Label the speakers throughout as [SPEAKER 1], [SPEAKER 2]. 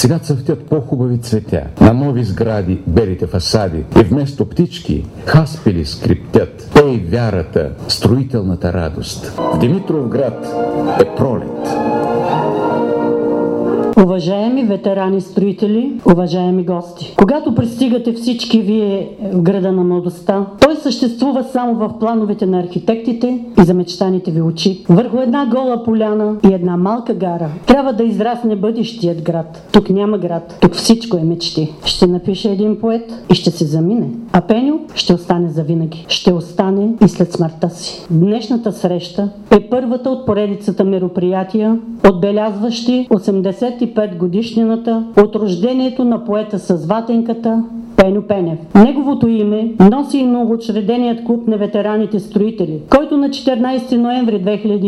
[SPEAKER 1] Сега цъфтят по-хубави цветя, на нови сгради, белите фасади и вместо птички хаспели скриптят. Пей вярата, строителната радост. В Димитровград е пролет.
[SPEAKER 2] Уважаеми ветерани строители, уважаеми гости, когато пристигате всички вие в града на младостта, той съществува само в плановете на архитектите и за мечтаните ви очи. Върху една гола поляна и една малка гара трябва да израсне бъдещият град. Тук няма град, тук всичко е мечти. Ще напише един поет и ще се замине. А Пеню ще остане завинаги. Ще остане и след смъртта си. Днешната среща е първата от поредицата мероприятия, отбелязващи 85 годишнината от рождението на поета с ватенката Пеню Пенев. Неговото име носи и новоучреденият клуб на ветераните строители, който на 14 ноември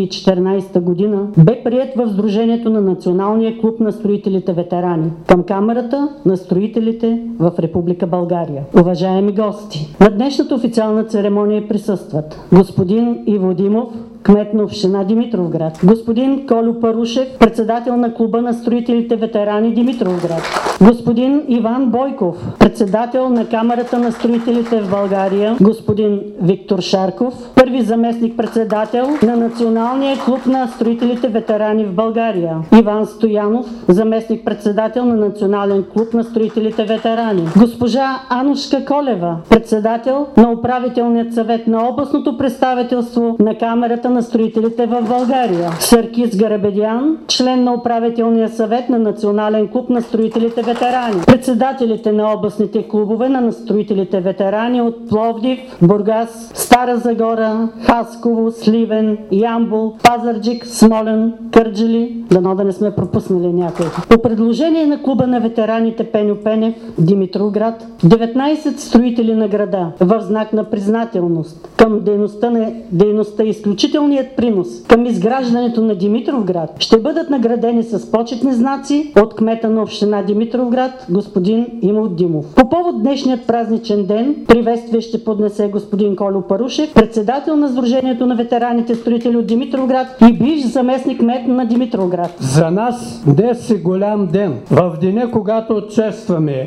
[SPEAKER 2] 2014 година бе приет в Сдружението на Националния клуб на строителите ветерани към Камарата на строителите в Република България. Уважаеми гости, на днешната официална церемония присъстват господин Иво Димов, кмет на община Димитровград, господин Колю Парушев, председател на клуба на строителите ветерани Димитровград, господин Иван Бойков, председател на Камарата на строителите в България, господин Виктор Шарков, първи заместник-председател на Националния клуб на строителите ветерани в България, Иван Стоянов, заместник-председател на Национален клуб на строителите ветерани, госпожа Анушка Колева, председател на управителният съвет на областното представителство на Камарата на строителите в България, Съркис Гарабедян, член на управителния съвет на Национален клуб на строителите ветерани, председателите на областните клубове на строителите ветерани от Пловдив, Бургас, Стара Загора, Хасково, Сливен, Ямбол, Пазарджик, Смолян, Кърджали, дано да не сме пропуснали някой. По предложение на клуба на ветераните Пеню Пенев, Димитровград, 19 строители на града в знак на признателност към дейността изключителният принос към изграждането на Димитровград ще бъдат наградени с почетни знаци от кмета на община Димитровград, господин Иво Димов. По повод днешният празничен ден, приветствие ще поднесе господин Колю Парушев, председател на Сдружението на ветераните строители от Димитровград и бивш заместник кмет на Димитровград.
[SPEAKER 3] За нас днес е голям ден. В деня, когато честваме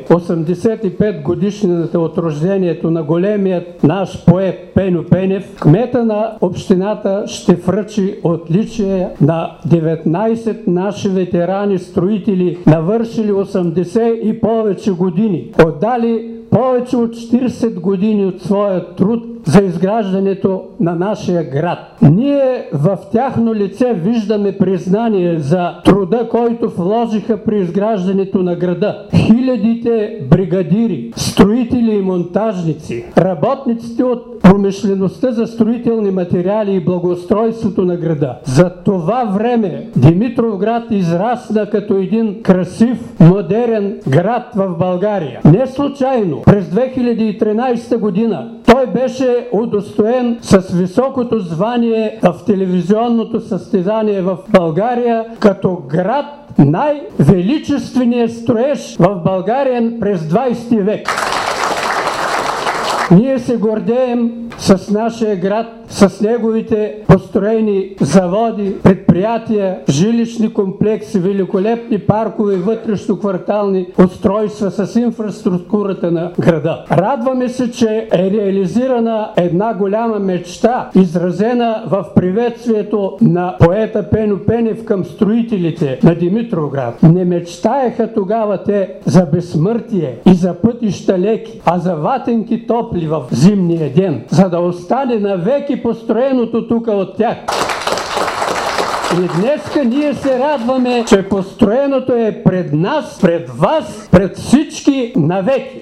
[SPEAKER 3] 85 годишнината от рождението на големият наш поет Пеню Пенев, кмета на общината ще връчи отличие на 19 наши ветерани строители, навършили 80 и повече години, отдали повече от 40 години от своя труд за изграждането на нашия град. Ние в тяхно лице виждаме признание за труда, който вложиха при изграждането на града. Хилядите бригадири, строители и монтажници, работниците от промишлеността за строителни материали и благоустройството на града. За това време Димитровград израсна като един красив, модерен град в България. Не случайно през 2013 година той беше удостоен с високото звание в телевизионното състезание в България като град най-величественият строеж в България през 20 век. Ние се гордеем с нашия град, с неговите построени заводи, предприятия, жилищни комплекси, великолепни паркове и вътрешно-квартални устройства с инфраструктурата на града. Радваме се, че е реализирана една голяма мечта, изразена в приветствието на поета Пеню Пенев към строителите на Димитровград. Не мечтаеха тогава те за безсмъртие и за пътища леки, а за ватенки топли в зимния ден, за да остане навеки построеното тук от тях. И днеска ние се радваме, че построеното е пред нас, пред вас, пред всички навеки.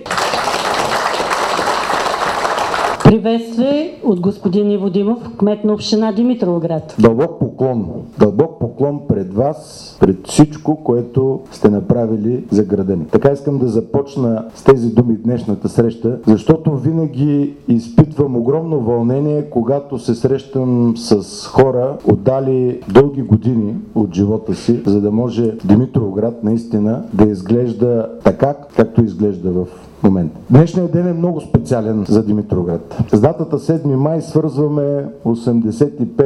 [SPEAKER 2] Приветствие от господин Иво Димов, кмет на община Димитровград.
[SPEAKER 4] Дълбок поклон пред вас, пред всичко, което сте направили за града ни. Така искам да започна с тези думи днешната среща, защото винаги изпитвам огромно вълнение, когато се срещам с хора, отдали дълги години от живота си, за да може Димитровград наистина да изглежда така, както изглежда в момента. Днешният ден е много специален за Димитровград. С датата 7 май свързваме 85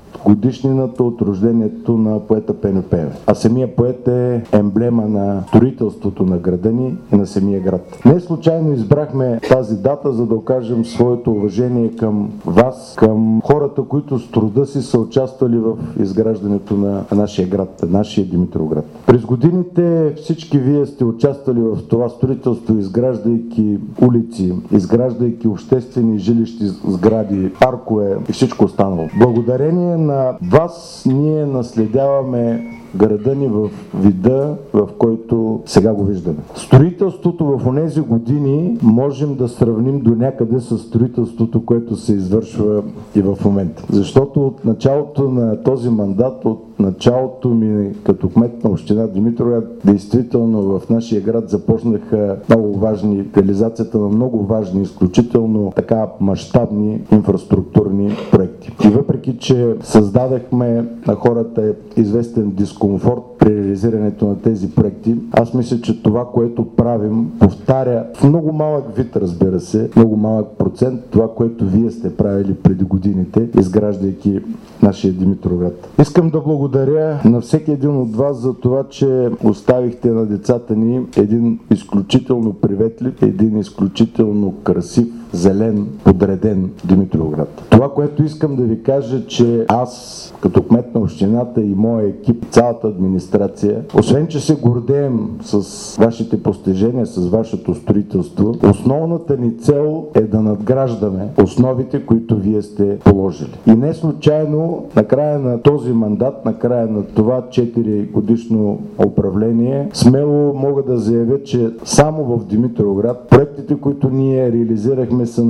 [SPEAKER 4] годишнината от рождението на поета Пеньо Пенев. А самия поет е емблема на строителството на града ни и на самия град. Не случайно избрахме тази дата, за да окажем своето уважение към вас, към хората, които с труда си са участвали в изграждането на нашия град, нашия Димитровград. През годините всички вие сте участвали в това строителство, изграждайки улици, изграждайки обществени жилищни сгради, паркове и всичко останало. Благодарение на вас ние наследяваме града ни в вида, в който сега го виждаме. Строителството в онези години можем да сравним до някъде с строителството, което се извършва и в момента. Защото от началото на този мандат, от началото ми като кмет на община Димитровград, действително в нашия град започнаха много важни, реализацията на много важни, изключително така мащабни инфраструктурни проекти. И въпреки, че създадахме на хората известен дискомфорт при реализирането на тези проекти, аз мисля, че това, което правим, повтаря в много малък вид, разбира се, много малък процент, това, което вие сте правили преди годините, изграждайки нашия Димитровград. Искам да благодаря на всеки един от вас за това, че оставихте на децата ни един изключително приветлив, един изключително красив, зелен, подреден Димитровград. Това, което искам да ви кажа, че аз като кмет на общината и моя екип, цялата администрация, освен че се гордеем с вашите постижения, с вашето строителство, основната ни цел е да надграждаме основите, които вие сте положили. И не случайно, на края на този мандат, на края на това 4 годишно управление, смело мога да заявя, че само в Димитровград проектите, които ние реализирахме, са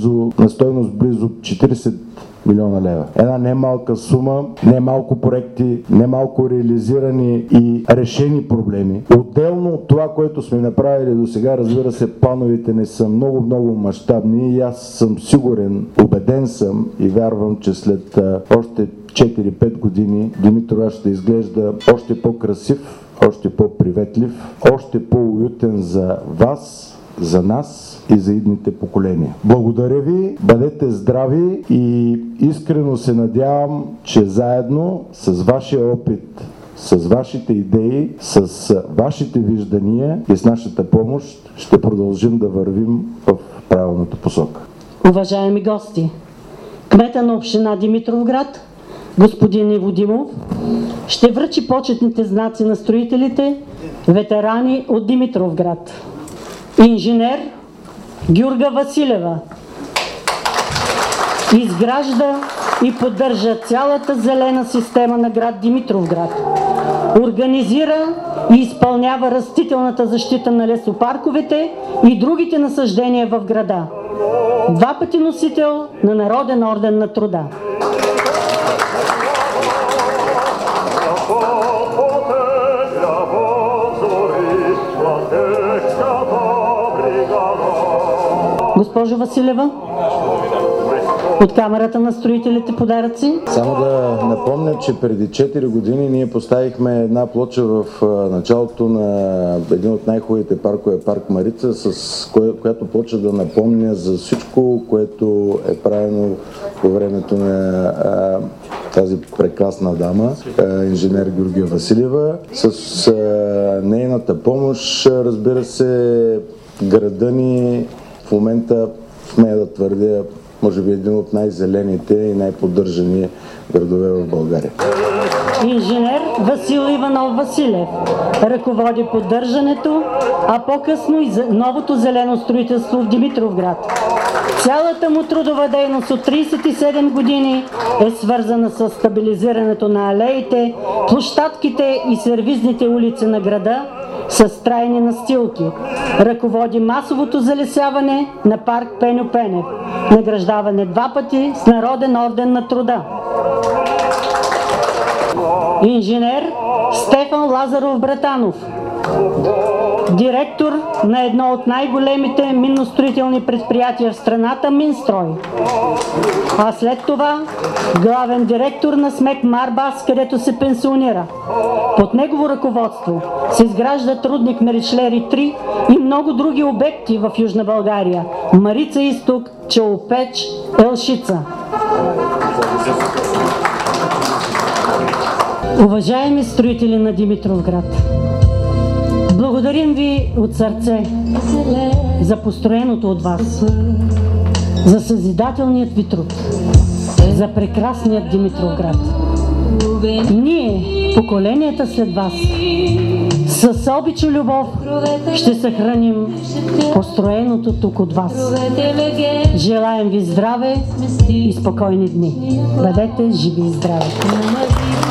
[SPEAKER 4] на стойност близо 40 милиона лева. Една немалка сума, немалко проекти, немалко реализирани и решени проблеми. Отделно от това, което сме направили до сега, разбира се, плановете не са много мащабни и аз съм сигурен, убеден съм и вярвам, че след още 4-5 години Димитровград ще изглежда още по-красив, още по-приветлив, още по-уютен за вас, за нас и за идните поколения. Благодаря ви, бъдете здрави и искрено се надявам, че заедно с вашия опит, с вашите идеи, с вашите виждания и с нашата помощ ще продължим да вървим в правилната посока.
[SPEAKER 2] Уважаеми гости, кмета на община Димитровград, господин Иво Димов, ще връчи почетните знаци на строителите, ветерани от Димитровград. Инженер Гюрга Василева изгражда и поддържа цялата зелена система на град Димитровград. Организира и изпълнява растителната защита на лесопарковете и другите насаждения в града. 2 пъти носител на Народен орден на труда. Госпожо Василева, от Камерата на строителите подаръци.
[SPEAKER 4] Само да напомня, че преди 4 години ние поставихме една плоча в началото на един от най-хубавите паркове, парк Марица, с която плоча да напомня за всичко, което е правено по времето на тази прекрасна дама, инженер Георгия Василева. С нейната помощ, разбира се, града ни в момента, смея да твърдя, може би един от най-зелените и най-поддържани градове в България.
[SPEAKER 2] Инженер Васил Иванов Василев ръководи поддържането, а по-късно и новото зелено строителство в Димитровград. Цялата му трудова дейност от 37 години е свързана с стабилизирането на алеите, площадките и сервизните улици на града с трайни настилки. Ръководи масовото залесяване на парк Пеньо Пенев. Награждаване 2 пъти с Народен орден на труда. Инженер Стефан Лазаров Братанов, директор на едно от най-големите минностроителни предприятия в страната Минстрой, а след това главен директор на СМЕК Марбас, където се пенсионира. Под негово ръководство се изграждат рудник Меричлери 3 и много други обекти в Южна България: Марица изток, Челопеч, Елшица. Уважаеми строители на Димитровград, благодарим ви от сърце за построеното от вас, за съзидателният ви труд, за прекрасният Димитровград. Ние, поколенията след вас, с обич и любов ще съхраним построеното тук от вас. Желаем ви здраве и спокойни дни. Бъдете живи и здрави!